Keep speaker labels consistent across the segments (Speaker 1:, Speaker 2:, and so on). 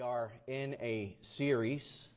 Speaker 1: are in a series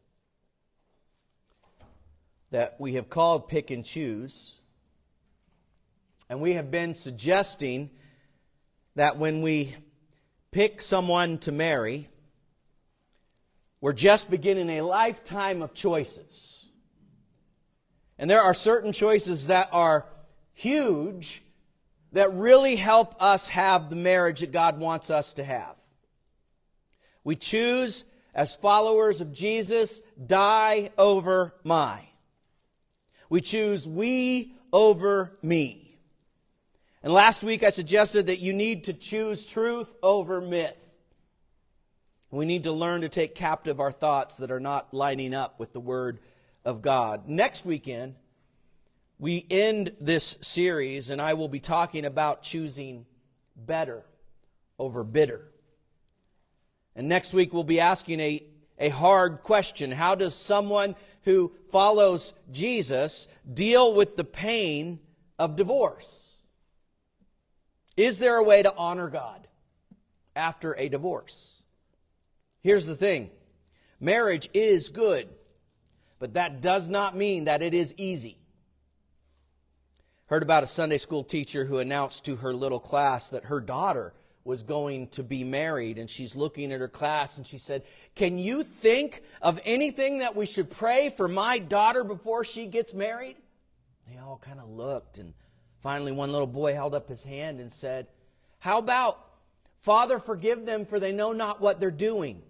Speaker 1: that we have called Pick and Choose. And we have been suggesting that when we pick someone to marry, we're just beginning a lifetime of choices. And there are certain choices that are huge that really help us have the marriage that God wants us to have. We choose, as followers of Jesus, die over my. We choose we over me. And last week I suggested that you need to choose truth over myth. We need to learn to take captive our thoughts that are not lining up with the Word of God. Next weekend, we end this series, and I will be talking about choosing better over bitter. And next week we'll be asking a hard question. How does someone who follows Jesus deal with the pain of divorce? Is there a way to honor God after a divorce? Here's the thing. Marriage is good, but that does not mean that it is easy. Heard about a Sunday school teacher who announced to her little class that her daughter was going to be married, and she's looking at her class and she said, "Can you think of anything that we should pray for my daughter before she gets married?" They all kind of looked, and finally one little boy held up his hand and said, "How about, Father, forgive them, for they know not what they're doing."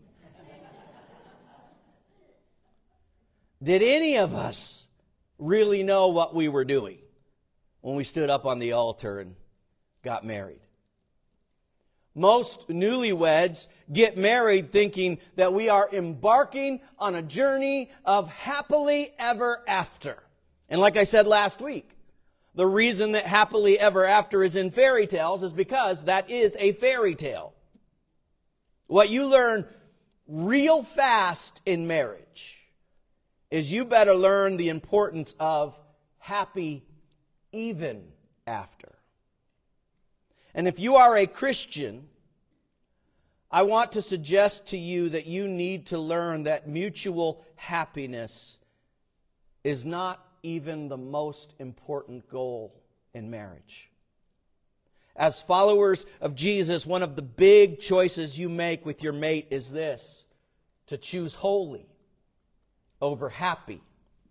Speaker 1: Did any of us really know what we were doing when we stood up on the altar and got married? Most newlyweds get married thinking that we are embarking on a journey of happily ever after. And like I said last week, the reason that happily ever after is in fairy tales is because that is a fairy tale. What you learn real fast in marriage is you better learn the importance of happy even after. And if you are a Christian, I want to suggest to you that you need to learn that mutual happiness is not even the most important goal in marriage. As followers of Jesus, one of the big choices you make with your mate is this: to choose holy over happy.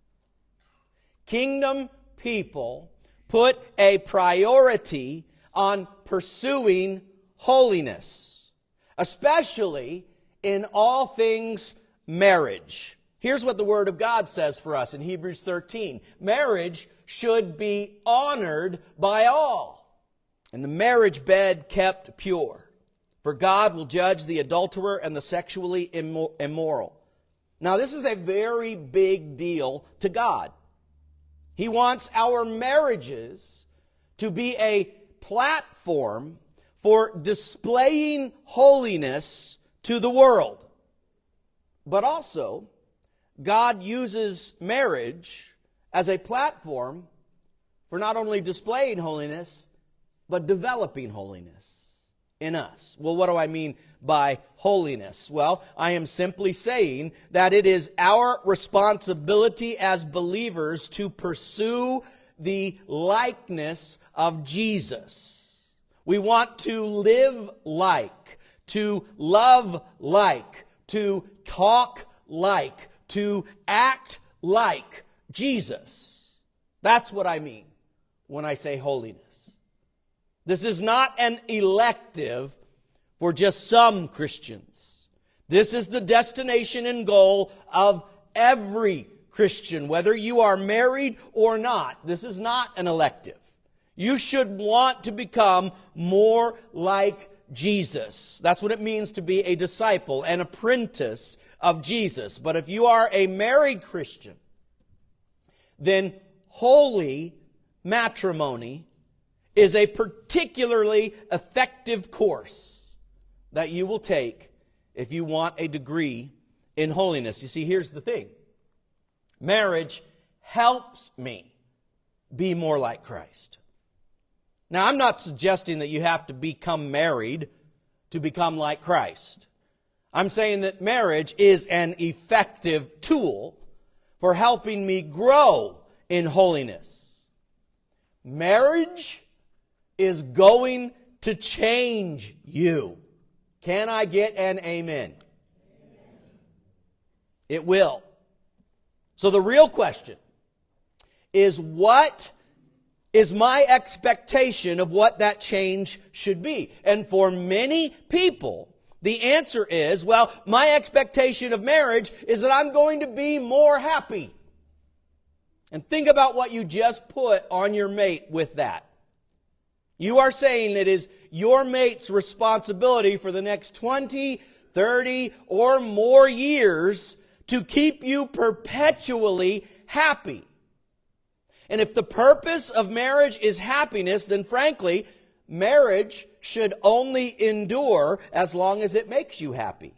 Speaker 1: Kingdom people put a priority on pursuing holiness, especially in all things marriage. Here's what the Word of God says for us in Hebrews 13. Marriage should be honored by all, and the marriage bed kept pure. For God will judge the adulterer and the sexually immoral. Now, this is a very big deal to God. He wants our marriages to be a platform for displaying holiness to the world. But also, God uses marriage as a platform for not only displaying holiness, but developing holiness in us. Well, what do I mean by holiness? Well, I am simply saying that it is our responsibility as believers to pursue the likeness of Jesus. We want to live like, to love like, to talk like, to act like Jesus. That's what I mean when I say holiness. This is not an elective for just some Christians. This is the destination and goal of every Christian, whether you are married or not. This is not an elective. You should want to become more like Jesus. That's what it means to be a disciple, an apprentice of Jesus. But if you are a married Christian, then holy matrimony is a particularly effective course that you will take if you want a degree in holiness. You see, here's the thing. Marriage helps me be more like Christ. Now, I'm not suggesting that you have to become married to become like Christ. I'm saying that marriage is an effective tool for helping me grow in holiness. Marriage is going to change you. Can I get an amen? It will. So the real question is, what is my expectation of what that change should be? And for many people, the answer is, well, my expectation of marriage is that I'm going to be more happy. And think about what you just put on your mate with that. You are saying it is your mate's responsibility for the next 20, 30, or more years to keep you perpetually happy. And if the purpose of marriage is happiness, then frankly, marriage should only endure as long as it makes you happy.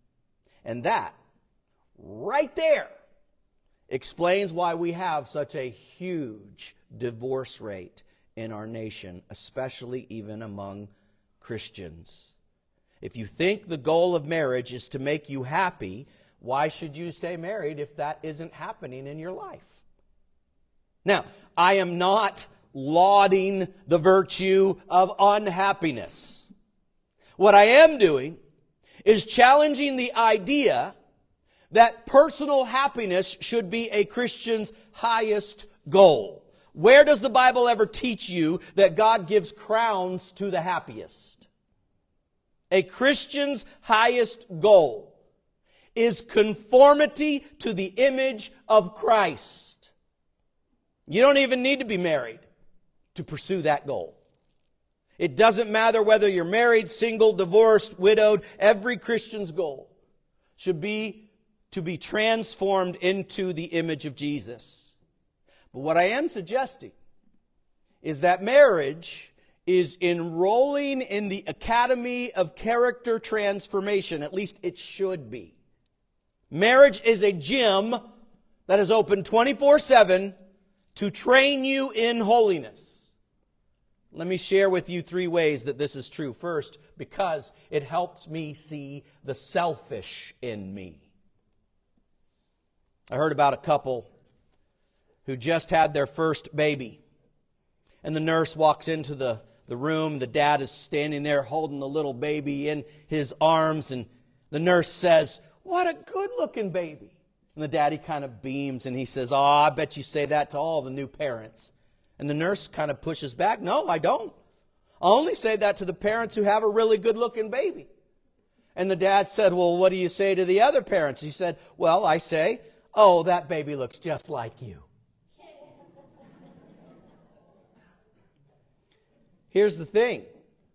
Speaker 1: And that, right there, explains why we have such a huge divorce rate in our nation, especially even among Christians. If you think the goal of marriage is to make you happy, why should you stay married if that isn't happening in your life? Now, I am not lauding the virtue of unhappiness. What I am doing is challenging the idea that personal happiness should be a Christian's highest goal. Where does the Bible ever teach you that God gives crowns to the happiest? A Christian's highest goal is conformity to the image of Christ. You don't even need to be married to pursue that goal. It doesn't matter whether you're married, single, divorced, widowed. Every Christian's goal should be to be transformed into the image of Jesus. But what I am suggesting is that marriage is enrolling in the Academy of Character Transformation. At least it should be. Marriage is a gym that is open 24/7 to train you in holiness. Let me share with you 3 ways that this is true. First, because it helps me see the selfish in me. I heard about a couple who just had their first baby. And the nurse walks into the room. The dad is standing there holding the little baby in his arms. And the nurse says, "What a good-looking baby." And the daddy kind of beams and he says, "Oh, I bet you say that to all the new parents." And the nurse kind of pushes back, "No, I don't. I only say that to the parents who have a really good-looking baby." And the dad said, "Well, what do you say to the other parents?" He said, "Well, I say, oh, that baby looks just like you." Here's the thing.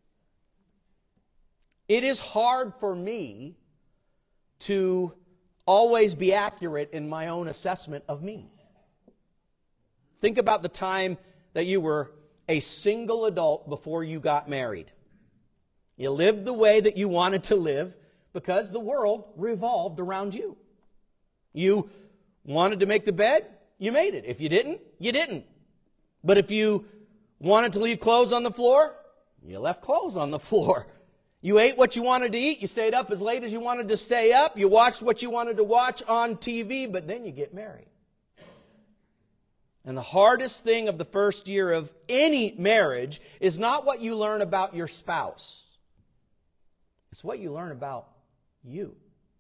Speaker 1: It is hard for me to always be accurate in my own assessment of me. Think about the time that you were a single adult before you got married. You lived the way that you wanted to live because the world revolved around you. You wanted to make the bed, you made it. If you didn't, you didn't. But if you wanted to leave clothes on the floor, you left clothes on the floor. You ate what you wanted to eat. You stayed up as late as you wanted to stay up. You watched what you wanted to watch on TV, but then you get married. And the hardest thing of the first year of any marriage is not what you learn about your spouse. It's what you learn about you.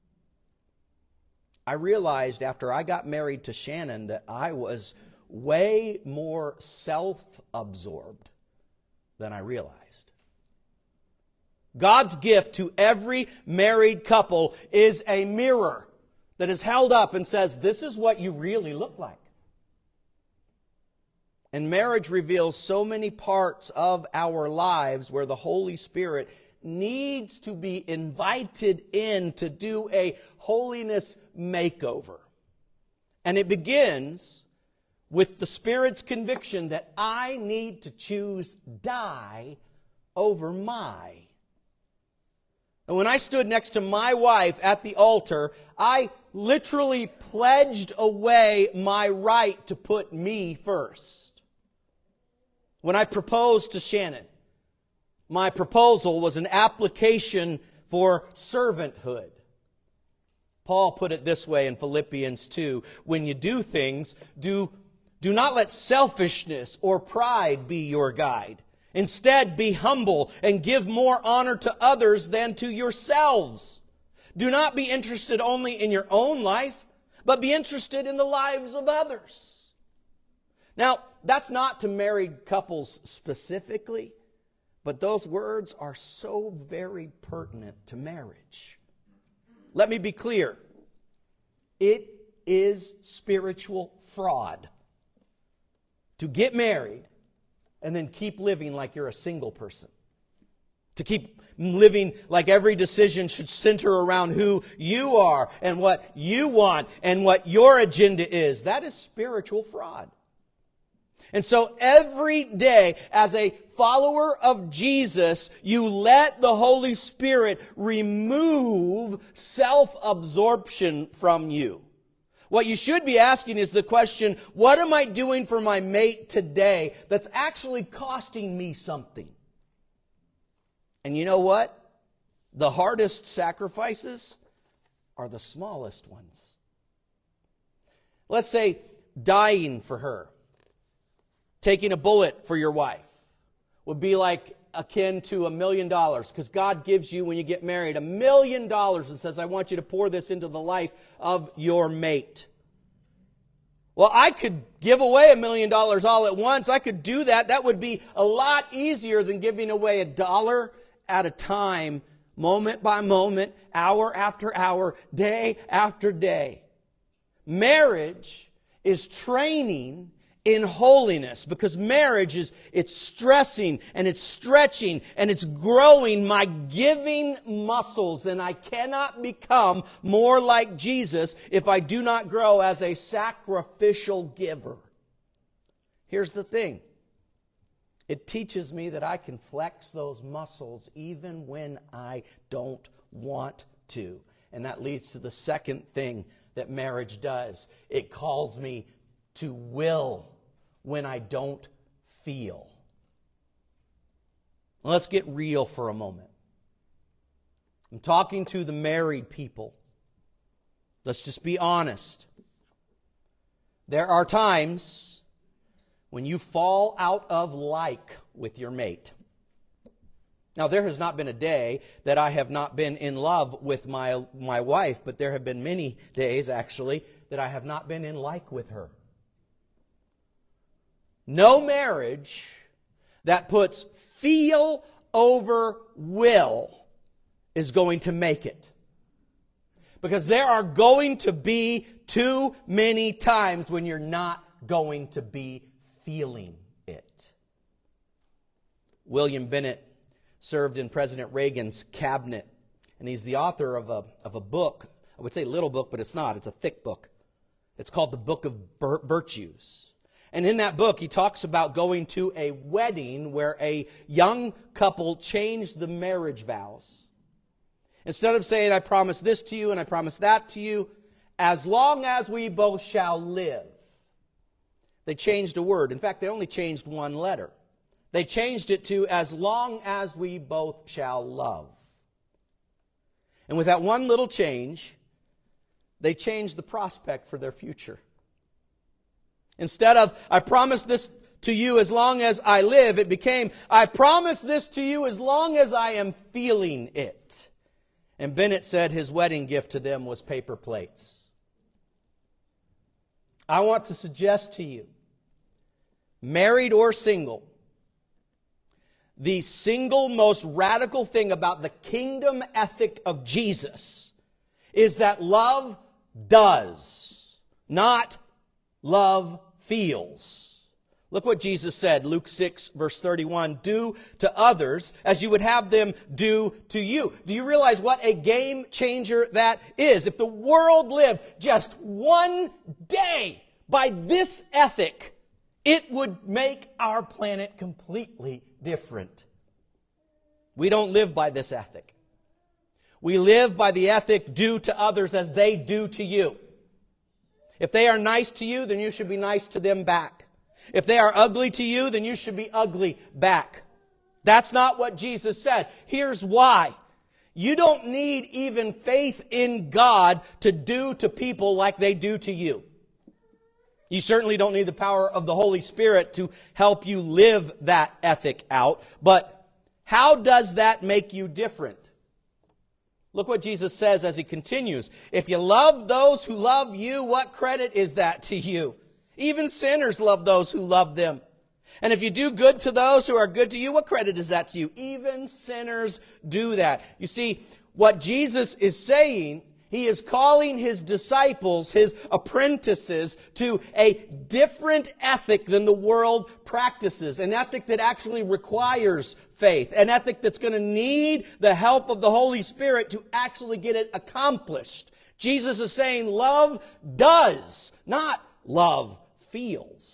Speaker 1: I realized after I got married to Shannon that I was way more self-absorbed than I realized. God's gift to every married couple is a mirror that is held up and says, "This is what you really look like." And marriage reveals so many parts of our lives where the Holy Spirit needs to be invited in to do a holiness makeover. And it begins with the Spirit's conviction that I need to choose die over my. And when I stood next to my wife at the altar, I literally pledged away my right to put me first. When I proposed to Shannon, my proposal was an application for servanthood. Paul put it this way in Philippians 2, when you do things, do not let selfishness or pride be your guide. Instead, be humble and give more honor to others than to yourselves. Do not be interested only in your own life, but be interested in the lives of others. Now, that's not to married couples specifically, but those words are so very pertinent to marriage. Let me be clear. It is spiritual fraud to get married and then keep living like you're a single person. To keep living like every decision should center around who you are and what you want and what your agenda is. That is spiritual fraud. And so every day, as a follower of Jesus, you let the Holy Spirit remove self-absorption from you. What you should be asking is the question, what am I doing for my mate today that's actually costing me something? And you know what? The hardest sacrifices are the smallest ones. Let's say dying for her. Taking a bullet for your wife would be like akin to $1 million, because God gives you, when you get married, $1 million and says, I want you to pour this into the life of your mate. Well, I could give away $1 million all at once. I could do that. That would be a lot easier than giving away $1 at a time, moment by moment, hour after hour, day after day. Marriage is training in holiness, because marriage it's stressing and it's stretching and it's growing my giving muscles, and I cannot become more like Jesus if I do not grow as a sacrificial giver. Here's the thing. It teaches me that I can flex those muscles even when I don't want to. And that leads to the second thing that marriage does. It calls me to will when I don't feel. Let's get real for a moment. I'm talking to the married people. Let's just be honest. There are times when you fall out of like with your mate. Now, there has not been a day that I have not been in love with my wife, but there have been many days, actually, that I have not been in like with her. No marriage that puts feel over will is going to make it. Because there are going to be too many times when you're not going to be feeling it. William Bennett served in President Reagan's cabinet, and he's the author of a book. I would say little book, but it's not. It's a thick book. It's called The Book of Virtues. And in that book, he talks about going to a wedding where a young couple changed the marriage vows. Instead of saying, I promise this to you and I promise that to you, as long as we both shall live. They changed a word. In fact, they only changed one letter. They changed it to, as long as we both shall love. And with that one little change, they changed the prospect for their future. Instead of, I promise this to you as long as I live, it became, I promise this to you as long as I am feeling it. And Bennett said his wedding gift to them was paper plates. I want to suggest to you, married or single, the single most radical thing about the kingdom ethic of Jesus is that love does, not love feels. Look what Jesus said, Luke 6, verse 31. Do to others as you would have them do to you. Do you realize what a game changer that is? If the world lived just one day by this ethic, it would make our planet completely different. We don't live by this ethic. We live by the ethic, do to others as they do to you. If they are nice to you, then you should be nice to them back. If they are ugly to you, then you should be ugly back. That's not what Jesus said. Here's why. You don't need even faith in God to do to people like they do to you. You certainly don't need the power of the Holy Spirit to help you live that ethic out. But how does that make you different? Look what Jesus says as he continues. If you love those who love you, what credit is that to you? Even sinners love those who love them. And if you do good to those who are good to you, what credit is that to you? Even sinners do that. You see, what Jesus is saying, he is calling his disciples, his apprentices, to a different ethic than the world practices. An ethic that actually requires faith. An ethic that's going to need the help of the Holy Spirit to actually get it accomplished. Jesus is saying love does, not love feels.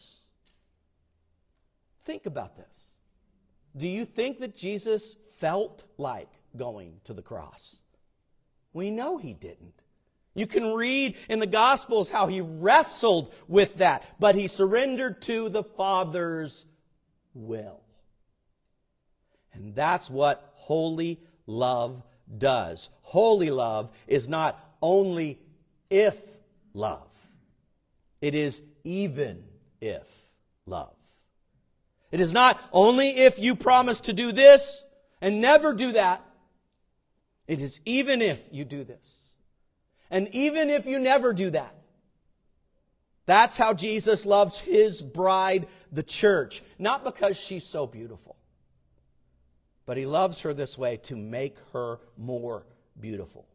Speaker 1: Think about this. Do you think that Jesus felt like going to the cross? We know he didn't. You can read in the Gospels how he wrestled with that, but he surrendered to the Father's will. And that's what holy love does. Holy love is not only if love. It is even if love. It is not only if you promise to do this and never do that. It is even if you do this. And even if you never do that. That's how Jesus loves his bride, the church. Not because she's so beautiful. But he loves her this way to make her more beautiful.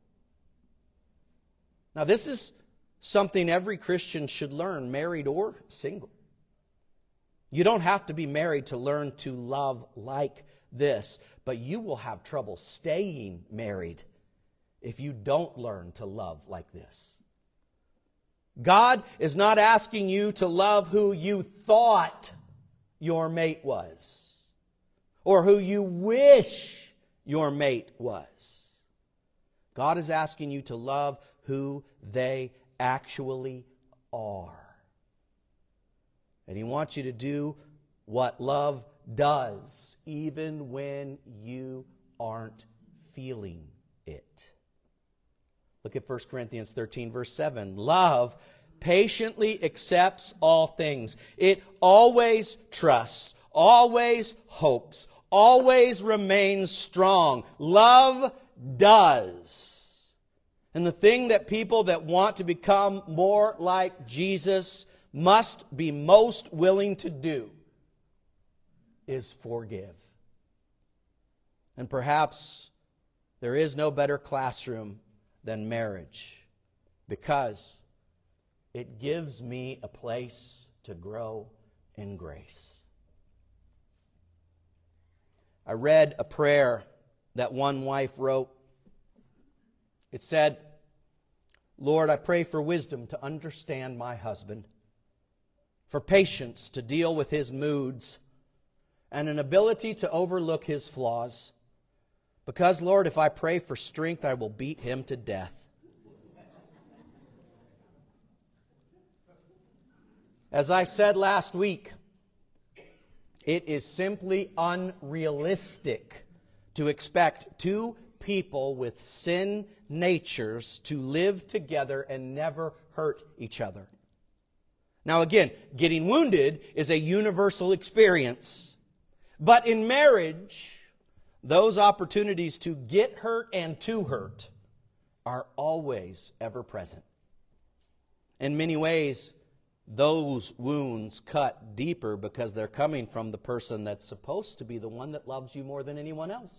Speaker 1: Now this is something every Christian should learn, married or single. You don't have to be married to learn to love like this, but you will have trouble staying married if you don't learn to love like this. God is not asking you to love who you thought your mate was, or who you wish your mate was. God is asking you to love who they actually are. And he wants you to do what love does, even when you aren't feeling it. Look at 1 Corinthians 13, verse 7. Love patiently accepts all things. It always trusts, always hopes, always remains strong. Love does. And the thing that people that want to become more like Jesus must be most willing to do is forgive. And perhaps there is no better classroom than marriage, because it gives me a place to grow in grace. I read a prayer that one wife wrote. It said, Lord, I pray for wisdom to understand my husband, for patience to deal with his moods, and an ability to overlook his flaws. Because, Lord, if I pray for strength, I will beat him to death. As I said last week, it is simply unrealistic to expect two people with sin natures to live together and never hurt each other. Now again, getting wounded is a universal experience. But in marriage, those opportunities to get hurt and to hurt are always ever present. In many ways, those wounds cut deeper because they're coming from the person that's supposed to be the one that loves you more than anyone else.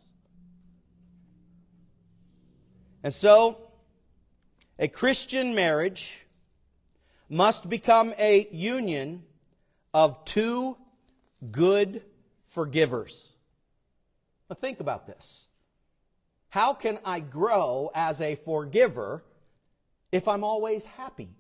Speaker 1: And so, a Christian marriage must become a union of two good forgivers. Now think about this. How can I grow as a forgiver if I'm always happy?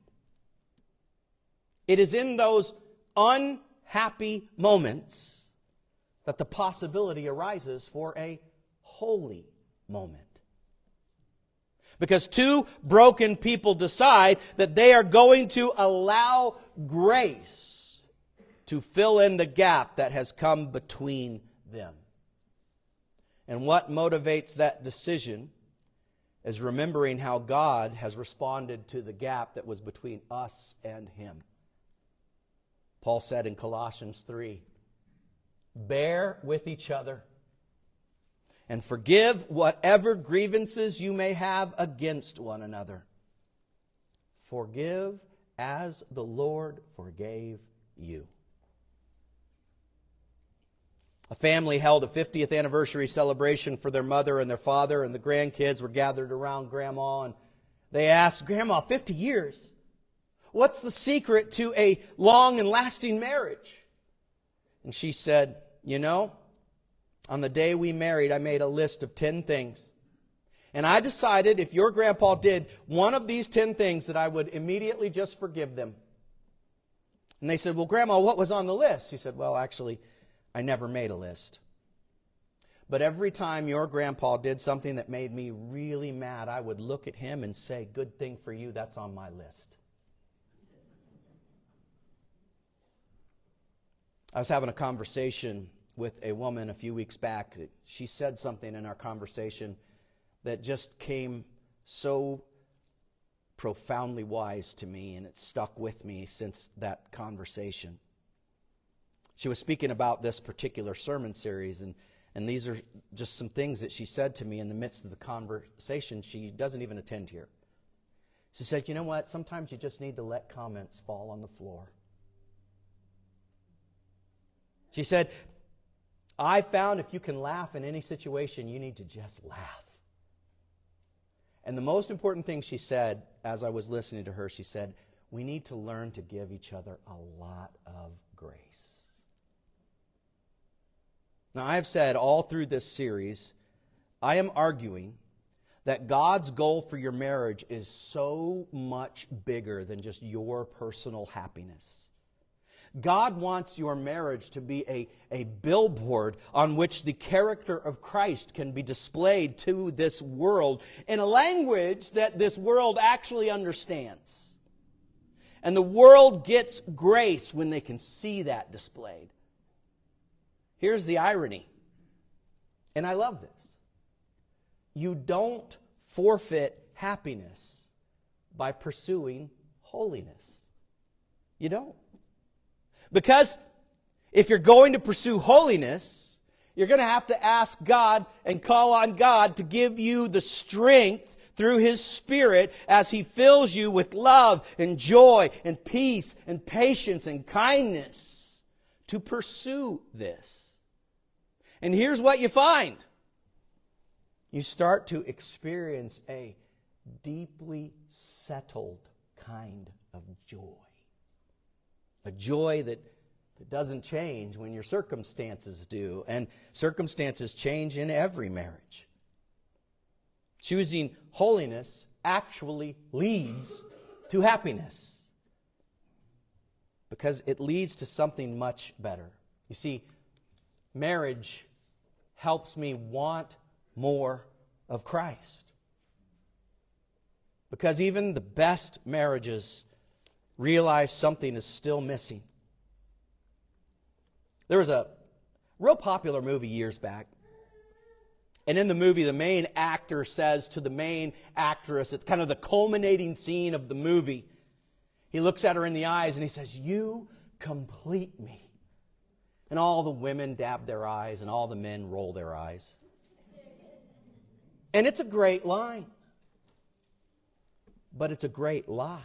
Speaker 1: It is in those unhappy moments that the possibility arises for a holy moment. Because two broken people decide that they are going to allow grace to fill in the gap that has come between them. And what motivates that decision is remembering how God has responded to the gap that was between us and Him. Paul said in Colossians 3, bear with each other and forgive whatever grievances you may have against one another. Forgive as the Lord forgave you. A family held a 50th anniversary celebration for their mother and their father, and the grandkids were gathered around Grandma, and they asked, Grandma, 50 years, what's the secret to a long and lasting marriage? And she said, you know, on the day we married, I made a list of 10 things. And I decided if your grandpa did one of these 10 things that I would immediately just forgive them. And they said, well, Grandma, what was on the list? She said, well, actually, I never made a list. But every time your grandpa did something that made me really mad, I would look at him and say, good thing for you, that's on my list. I was having a conversation with a woman a few weeks back. She said something in our conversation that just came so profoundly wise to me, and it stuck with me since that conversation. She was speaking about this particular sermon series, and these are just some things that she said to me in the midst of the conversation. She doesn't even attend here. She said, you know what? Sometimes you just need to let comments fall on the floor. She said, I found if you can laugh in any situation, you need to just laugh. And the most important thing she said, as I was listening to her, she said, we need to learn to give each other a lot of grace. Now, I have said all through this series, I am arguing that God's goal for your marriage is so much bigger than just your personal happiness. God wants your marriage to be a billboard on which the character of Christ can be displayed to this world in a language that this world actually understands. And the world gets grace when they can see that displayed. Here's the irony, and I love this. You don't forfeit happiness by pursuing holiness. You don't. Because if you're going to pursue holiness, you're going to have to ask God and call on God to give you the strength through His Spirit as He fills you with love and joy and peace and patience and kindness to pursue this. And here's what you find. You start to experience a deeply settled kind of joy. A joy that doesn't change when your circumstances do. And circumstances change in every marriage. Choosing holiness actually leads to happiness. Because it leads to something much better. You see, marriage helps me want more of Christ. Because even the best marriages realize something is still missing. There was a real popular movie years back. And in the movie, the main actor says to the main actress, it's kind of the culminating scene of the movie. He looks at her in the eyes and he says, you complete me. And all the women dab their eyes and all the men roll their eyes. And it's a great line. But it's a great lie.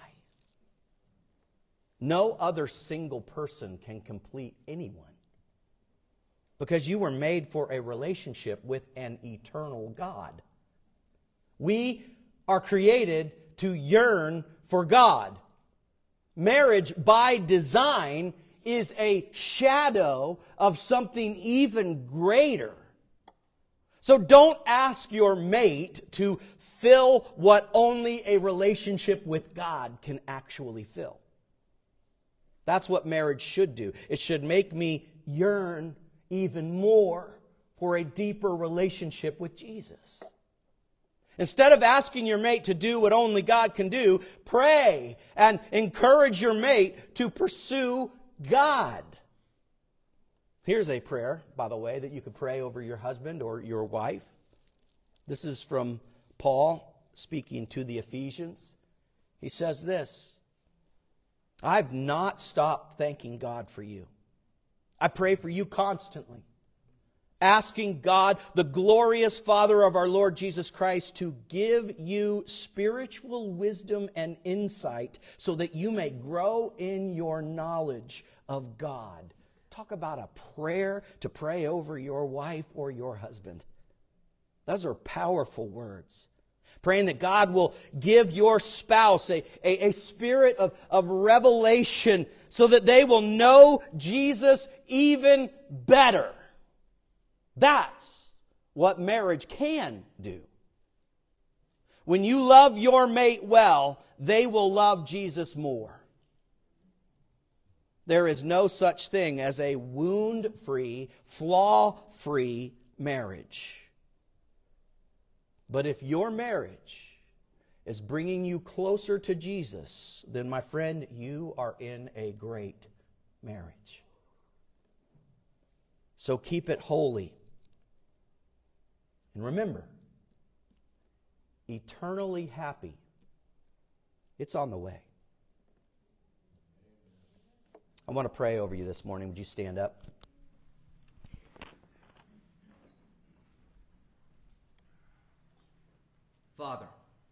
Speaker 1: No other single person can complete anyone. Because you were made for a relationship with an eternal God. We are created to yearn for God. Marriage, by design, is a shadow of something even greater. So don't ask your mate to fill what only a relationship with God can actually fill. That's what marriage should do. It should make me yearn even more for a deeper relationship with Jesus. Instead of asking your mate to do what only God can do, pray and encourage your mate to pursue God. Here's a prayer, by the way, that you could pray over your husband or your wife. This is from Paul speaking to the Ephesians, he says this: I've not stopped thanking God for you. I pray for you constantly, asking God, the glorious Father of our Lord Jesus Christ, to give you spiritual wisdom and insight so that you may grow in your knowledge of God. Talk about a prayer to pray over your wife or your husband. Those are powerful words. Praying that God will give your spouse a spirit of revelation so that they will know Jesus even better. That's what marriage can do. When you love your mate well, they will love Jesus more. There is no such thing as a wound-free, flaw-free marriage. But if your marriage is bringing you closer to Jesus, then, my friend, you are in a great marriage. So keep it holy. And remember, eternally happy, it's on the way. I want to pray over you this morning. Would you stand up? Father,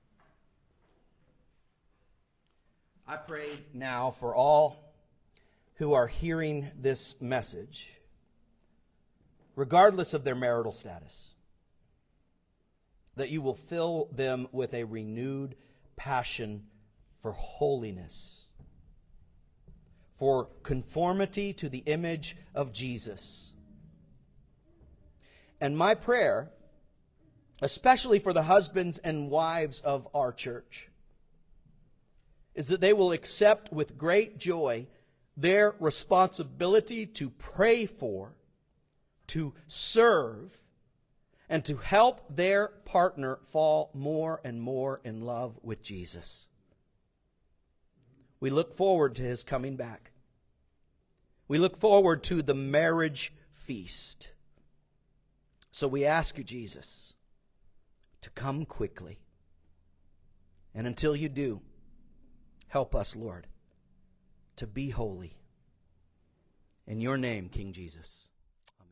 Speaker 1: I pray now for all who are hearing this message, regardless of their marital status, that you will fill them with a renewed passion for holiness, for conformity to the image of Jesus. And my prayer, especially for the husbands and wives of our church, is that they will accept with great joy their responsibility to pray for, to serve, and to help their partner fall more and more in love with Jesus. We look forward to His coming back. We look forward to the marriage feast. So we ask you, Jesus, to come quickly. And until you do, help us, Lord, to be holy. In your name, King Jesus.